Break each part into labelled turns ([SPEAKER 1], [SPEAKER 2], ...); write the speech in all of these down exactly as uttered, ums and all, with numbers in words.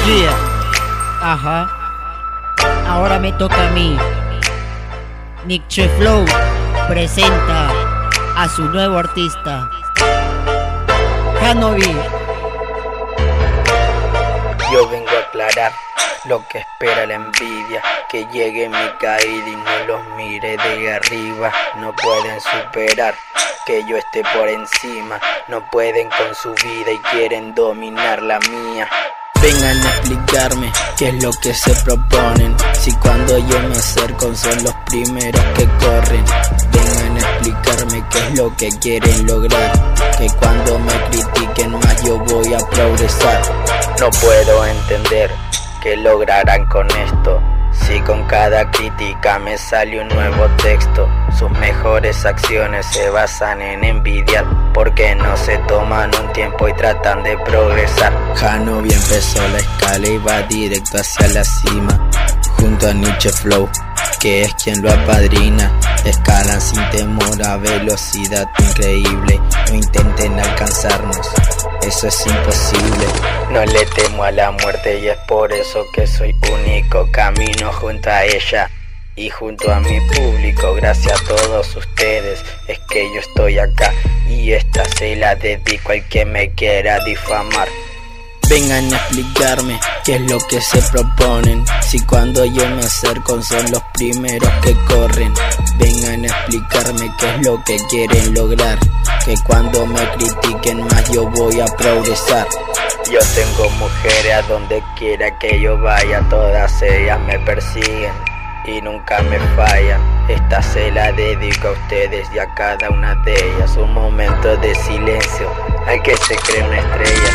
[SPEAKER 1] Yeah. Ajá. Ahora me toca a mí. Nietzsche Flow presenta a su nuevo artista, Hanobi.
[SPEAKER 2] Yo vengo a aclarar lo que espera la envidia, que llegue mi caída y no los mire de arriba. No pueden superar que yo esté por encima, no pueden con su vida y quieren dominar la mía. Vengan a explicarme qué es lo que se proponen, si cuando yo me acerco son los primeros que corren. Vengan a explicarme qué es lo que quieren lograr, que cuando me critiquen más yo voy a progresar. No puedo entender qué lograrán con esto, si con cada crítica me sale un nuevo texto. Sus mejores acciones se basan en envidiar, porque no se toman un tiempo y tratan de progresar. Hanobi empezó la escala y va directo hacia la cima, junto a Nietzsche Flow, que es quien lo apadrina. Escalan sin temor a velocidad increíble, no intenten alcanzarnos, eso es imposible. No le temo a la muerte y es por eso que soy único. Camino junto a ella y junto a mi público. Gracias a todos ustedes es que yo estoy acá, y esta se la dedico al que me quiera difamar. Vengan a explicarme qué es lo que se proponen, si cuando yo me acerco son los primeros que corren. Vengan a explicarme qué es lo que quieren lograr, que cuando me critiquen más yo voy a progresar. Yo tengo mujeres a donde quiera que yo vaya, todas ellas me persiguen y nunca me fallan. Esta se la dedico a ustedes y a cada una de ellas. Un momento de silencio al que se cree una estrella.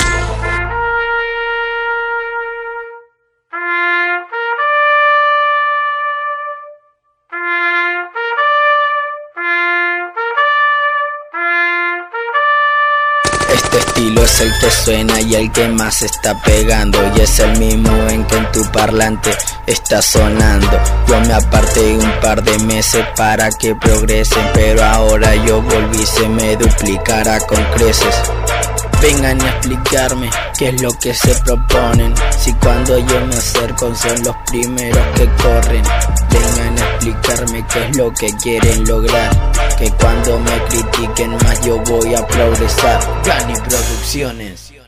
[SPEAKER 2] Este estilo es el que suena y el que más está pegando, y es el mismo en que en tu parlante está sonando. Yo me aparté un par de meses para que progresen, pero ahora yo volví, se me duplicará con creces. Vengan a explicarme qué es lo que se proponen, si cuando yo me acerco son los primeros que corren. Vengan a explicarme qué es lo que quieren lograr, que cuando me critiquen más yo voy a progresar. Gani Producciones.